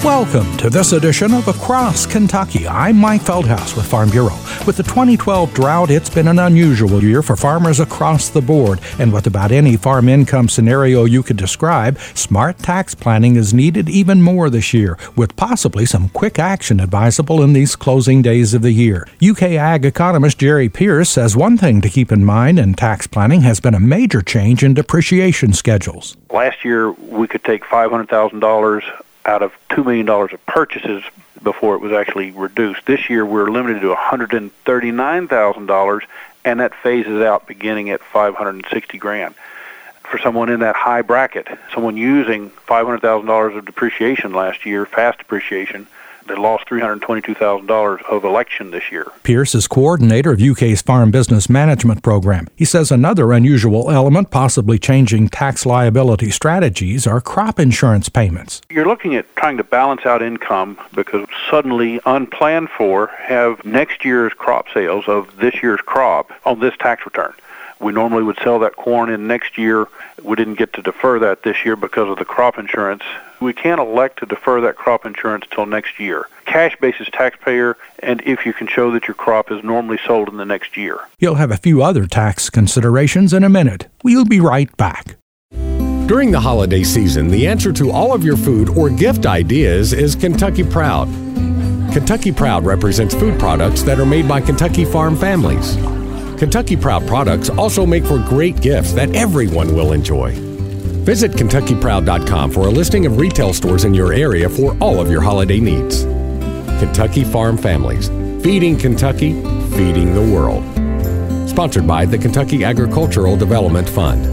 Welcome to this edition of Across Kentucky. I'm Mike Feldhaus with Farm Bureau. With the 2012 drought, it's been an unusual year for farmers across the board. And with about any farm income scenario you could describe, smart tax planning is needed even more this year, with possibly some quick action advisable in these closing days of the year. UK ag economist Jerry Pierce says one thing to keep in mind in tax planning has been a major change in depreciation schedules. Last year, we could take $500,000 out of $2 million of purchases before it was actually reduced. This year, we're limited to $139,000, and that phases out beginning at $560,000. For someone in that high bracket, someone using $500,000 of depreciation last year, fast depreciation, they lost $322,000 of election this year. Pierce is coordinator of UK's Farm Business Management Program. He says another unusual element possibly changing tax liability strategies are crop insurance payments. You're looking at trying to balance out income because suddenly unplanned for have next year's crop sales of this year's crop on this tax return. We normally would sell that corn in next year. We didn't get to defer that this year because of the crop insurance. We can't elect to defer that crop insurance till next year. Cash basis taxpayer, and if you can show that your crop is normally sold in the next year. You'll have a few other tax considerations in a minute. We'll be right back. During the holiday season, the answer to all of your food or gift ideas is Kentucky Proud. Kentucky Proud represents food products that are made by Kentucky farm families. Kentucky Proud products also make for great gifts that everyone will enjoy. Visit KentuckyProud.com for a listing of retail stores in your area for all of your holiday needs. Kentucky Farm Families, feeding Kentucky, feeding the world. Sponsored by the Kentucky Agricultural Development Fund.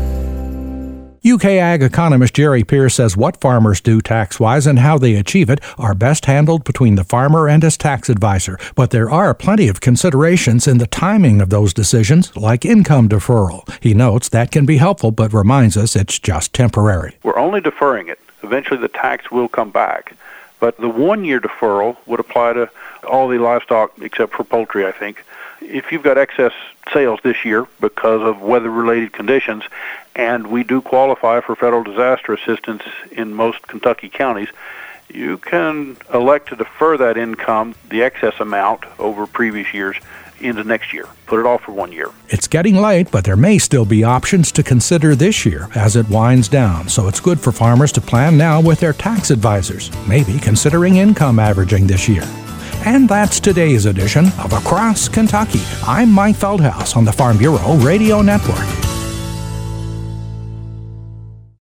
UK ag economist Jerry Pierce says what farmers do tax-wise and how they achieve it are best handled between the farmer and his tax advisor. But there are plenty of considerations in the timing of those decisions, like income deferral. He notes that can be helpful, but reminds us it's just temporary. We're only deferring it. Eventually the tax will come back. But the one-year deferral would apply to all the livestock except for poultry, I think. If you've got excess sales this year because of weather-related conditions, and we do qualify for federal disaster assistance in most Kentucky counties, you can elect to defer that income, the excess amount over previous years, into next year. Put it off for 1 year. It's getting late, but there may still be options to consider this year as it winds down, so it's good for farmers to plan now with their tax advisors, maybe considering income averaging this year. And that's today's edition of Across Kentucky. I'm Mike Feldhaus on the Farm Bureau Radio Network.